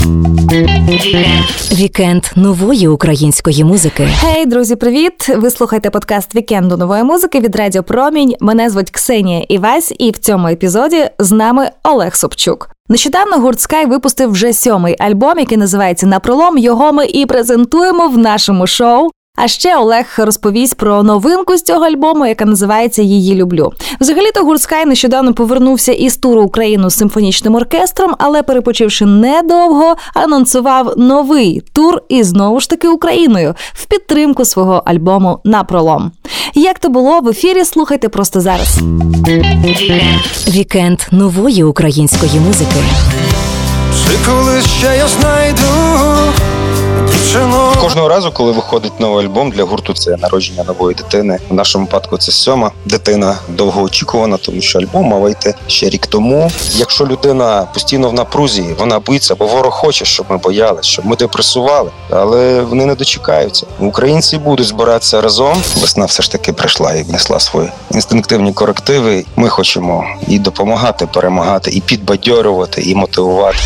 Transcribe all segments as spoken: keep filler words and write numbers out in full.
Вікенд нової української музики. Гей, друзі, привіт! Ви слухаєте подкаст «Вікенду нової музики» від Радіо Промінь. Мене звуть Ксенія Івась, і в цьому епізоді з нами Олег Собчук. Нещодавно гурт Sky випустив вже сьомий альбом, який називається «Напролом». Його ми і презентуємо в нашому шоу. А ще Олег розповість про новинку з цього альбому, яка називається «Її люблю». Взагалі-то гурт Sky нещодавно повернувся із туру Україну з симфонічним оркестром, але, перепочивши недовго, анонсував новий тур і знову ж таки Україною в підтримку свого альбому «Напролом». Як то було в ефірі, слухайте просто зараз. Вікенд нової української музики. Чи коли ще я знайду дівчину? Кожного разу, коли виходить новий альбом, для гурту це народження нової дитини. В нашому випадку це сьома дитина, довгоочікувана, тому що альбом мав вийти ще рік тому. Якщо людина постійно в напрузі, вона боїться, бо ворог хоче, щоб ми боялися, щоб ми депресували, але вони не дочекаються. Українці будуть збиратися разом. Весна все ж таки прийшла і внесла свої інстинктивні корективи. Ми хочемо і допомагати, перемагати, і підбадьорювати, і мотивувати.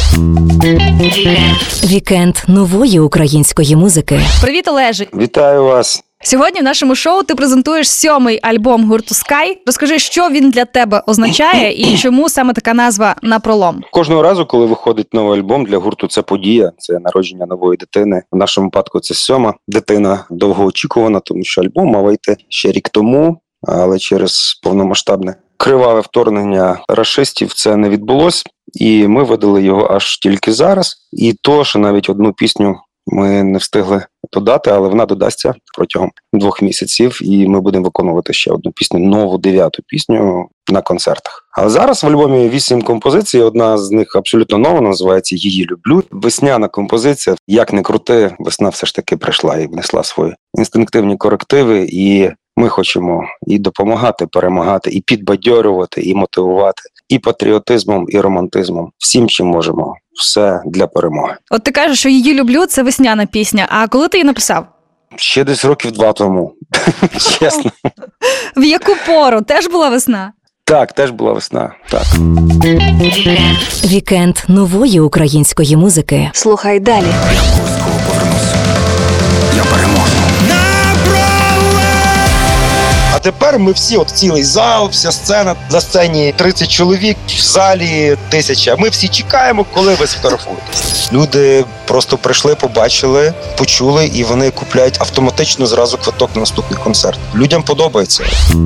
Вікенд нової української музики. Привіт, Олеже! Вітаю вас! Сьогодні в нашому шоу ти презентуєш сьомий альбом гурту Sky. Розкажи, що він для тебе означає і чому саме така назва «Напролом». Кожного разу, коли виходить новий альбом, для гурту це подія, це народження нової дитини. В нашому випадку це сьома дитина, довгоочікувана, тому що альбом мав вийти ще рік тому, але через повномасштабне криваве вторгнення рашистів це не відбулось, і ми видали його аж тільки зараз. І то, що навіть одну пісню ми не встигли додати, але вона додасться протягом двох місяців, і ми будемо виконувати ще одну пісню, нову дев'яту пісню на концертах. Але зараз в альбомі вісім композицій, одна з них абсолютно нова, називається «Її люблю». Весняна композиція, як не крути, весна все ж таки прийшла і внесла свої інстинктивні корективи, і ми хочемо і допомагати, перемагати, і підбадьорювати, і мотивувати, і патріотизмом, і романтизмом. Всім, чим можемо. Все для перемоги. От ти кажеш, що «Її люблю» – це весняна пісня. А коли ти її написав? Ще десь років два тому. Чесно. В яку пору? Теж була весна? Так, теж була весна. Так. Вікенд нової української музики. Слухай далі. Я обов'язково повернусь. Я переможу. А тепер ми всі, от цілий зал, вся сцена, на сцені тридцять чоловік, в залі тисяча. Ми всі чекаємо, коли ви сфотографуєтесь. Люди просто прийшли, побачили, почули, і вони купляють автоматично зразу квиток на наступний концерт. Людям подобається.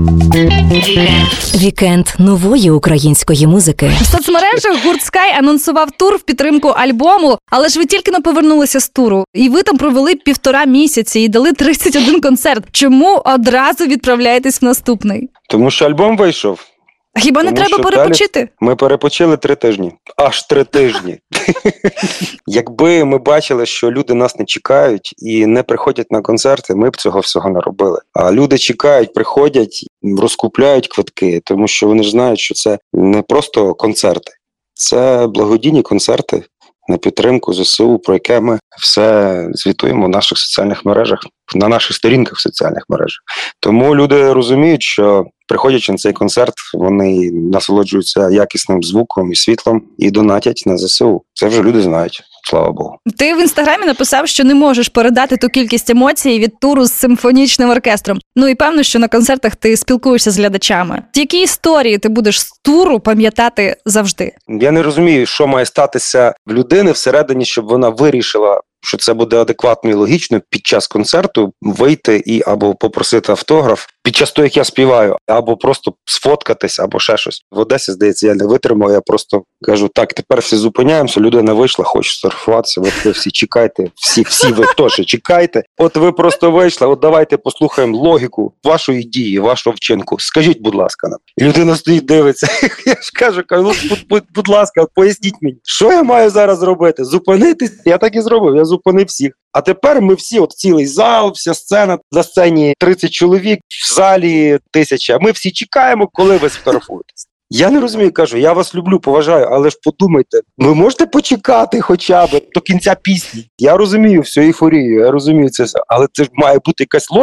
Вікенд нової української музики. В соцмережах гурт Sky анонсував тур в підтримку альбому, але ж ви тільки не повернулися з туру. І ви там провели півтора місяці і дали тридцять один концерт. Чому одразу відправляєтесь в наступний? Тому що альбом вийшов. А хіба не Тому треба що перепочити? далі ми перепочили три тижні. Аж три тижні. Якби ми бачили, що люди нас не чекають і не приходять на концерти, ми б цього всього не робили. А люди чекають, приходять, розкупляють квитки, тому що вони ж знають, що це не просто концерти. Це благодійні концерти на підтримку зе се у, про яке ми все звітуємо в наших соціальних мережах, на наших сторінках в соціальних мережах. Тому люди розуміють, що приходячи на цей концерт, вони насолоджуються якісним звуком і світлом і донатять на зе се у. Це вже люди знають. Слава Богу. Ти в інстаграмі написав, що не можеш передати ту кількість емоцій від туру з симфонічним оркестром. Ну і певно, що на концертах ти спілкуєшся з глядачами. Які історії ти будеш з туру пам'ятати завжди? Я не розумію, що має статися в людини всередині, щоб вона вирішила, що це буде адекватно і логічно під час концерту вийти і або попросити автограф під час того, як я співаю, або просто сфоткатись, або ще щось. В Одесі, здається, я не витримав, я просто кажу, так, тепер всі зупиняємося, людина вийшла, хоче сфотографуватися, от ви всі чекайте, всі, всі ви теж чекайте. От ви просто вийшли, от давайте послухаємо логіку вашої дії, вашого вчинку. Скажіть, будь ласка, нам. І людина стоїть, дивиться. Я ж кажу, кажу, ну, будь, будь, будь ласка, поясніть мені, що я маю зараз зробити? Зупинитись? Я так і зробив, я зупинив всіх. А тепер ми всі, от цілий зал, вся сцена, на сцені тридцять чоловік, в залі тисяча. Ми всі чекаємо, коли ви сфотографуєтесь. Я не розумію, кажу, я вас люблю, поважаю, але ж подумайте, ви можете почекати хоча б до кінця пісні? Я розумію всю ейфорію, я розумію це все, але це ж має бути якась логіка.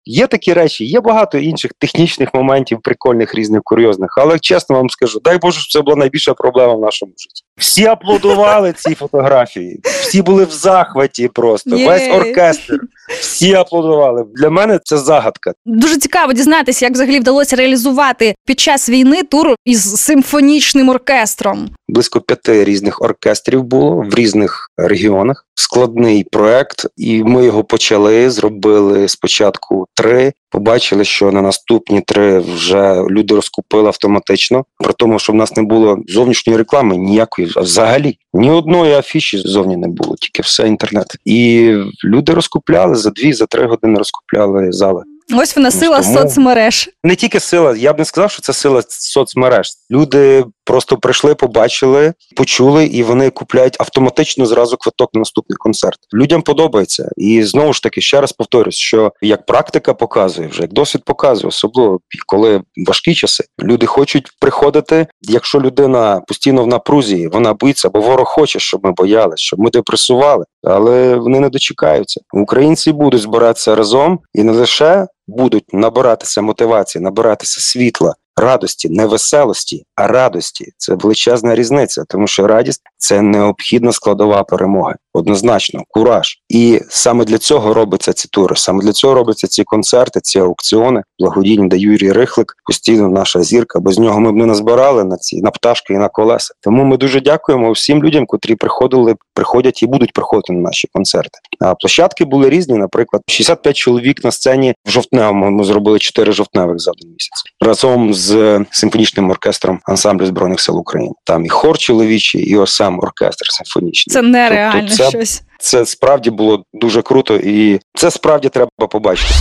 Є такі речі, є багато інших технічних моментів, прикольних, різних, курйозних, але чесно вам скажу, дай Боже, щоб це була найбільша проблема в нашому житті. Всі аплодували ці фотографії, всі були в захваті просто, Є. весь оркестр, всі аплодували. Для мене це загадка. Дуже цікаво дізнатися, як взагалі вдалося реалізувати під час війни тур із симфонічним оркестром. Близько п'яти різних оркестрів було в різних регіонах. Складний проект, і ми його почали, зробили спочатку три, побачили, що на наступні три вже люди розкупили автоматично, при тому, що в нас не було зовнішньої реклами ніякої, взагалі. Ні одної афіші ззовні не було, тільки все інтернет. І люди розкупляли, за дві, за три години розкупляли зали. Ось вона сила Тому соцмереж. Не тільки сила, я б не сказав, що це сила соцмереж. Люди просто прийшли, побачили, почули, і вони купляють автоматично зразу квиток на наступний концерт. Людям подобається. І знову ж таки, ще раз повторюсь, що як практика показує вже, як досвід показує, особливо коли важкі часи, люди хочуть приходити. Якщо людина постійно в напрузі, вона боїться, бо ворог хоче, щоб ми боялися, щоб ми депресували, але вони не дочекаються. Українці будуть збиратися разом і не лише будуть набиратися мотивації, набиратися світла, радості, не веселості, а радості. Це величезна різниця, тому що радість – це необхідна складова перемоги. Однозначно, кураж. І саме для цього робляться ці тури, саме для цього робляться ці концерти, ці аукціони, благодійні, де Юрій Рихлик, постійно наша зірка. Без нього ми б не назбирали на ці, на пташки і на колеса. Тому ми дуже дякуємо всім людям, котрі приходили, приходять і будуть приходити на наші концерти. А площадки були різні, наприклад, шістдесят п'ять чоловік на сцені в жовтневому, ми зробили чотири жовтневих за один місяць. Разом з симфонічним оркестром ансамблю Збройних сил України. Там і хор чоловічий, і ось сам оркестр симфонічний. Це нереально тобто це, щось. Це справді було дуже круто, і це справді треба побачити.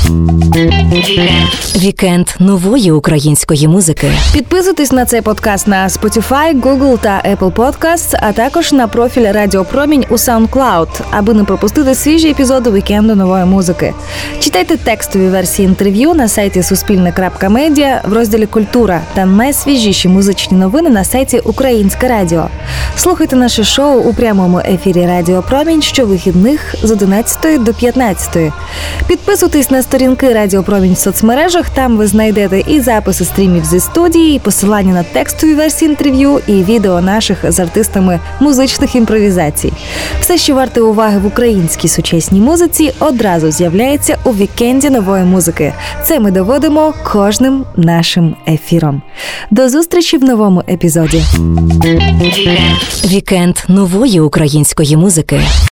Вікенд нової української музики. Підписуйтесь на цей подкаст на Spotify, Google та Apple Podcasts, а також на профіль Радіо Промінь у SoundCloud, аби не пропустити свіжі епізоди Вікенду нової музики. Читайте текстові версії інтерв'ю на сайті суспільне крапка медіа в розділі «Культура» та найсвіжіші музичні новини на сайті Українське Радіо. Слухайте наше шоу у прямому ефірі Радіо Промінь щовихідних з одинадцятої до п'ятнадцятої. Підписуйтесь на сторінки Радіо Промінь в соцмережах, там ви знайдете і записи стрімів зі студії, і посилання на текстові версії інтерв'ю, і відео наших з артистами музичних імпровізацій. Все, що варте уваги в українській сучасній музиці, одразу з'являється у Вікенді нової музики. Це ми доводимо кожним нашим ефіром. До зустрічі в новому епізоді. Вікенд нової української музики.